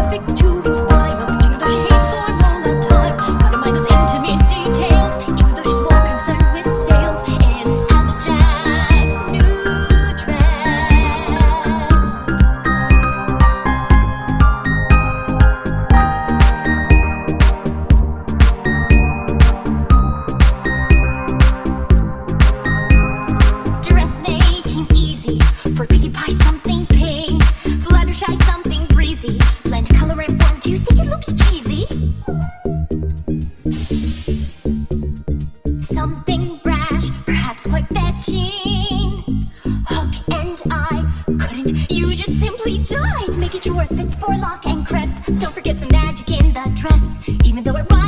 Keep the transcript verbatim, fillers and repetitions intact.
perfect to inspire, even though she hates formal attire. Gotta mind those intimate details, even though she's more concerned with sales. It's Applejack's new dress. Dressmaking's easy. For Pinkie Pie, something pink. Fluttershy, something breezy. Blend color and form. Do you think it looks cheesy? Something brash, perhaps quite fetching. Hook and eye, couldn't you just simply die? Making sure it fits for lock and crest. Don't forget some magic in the dress, even though it runs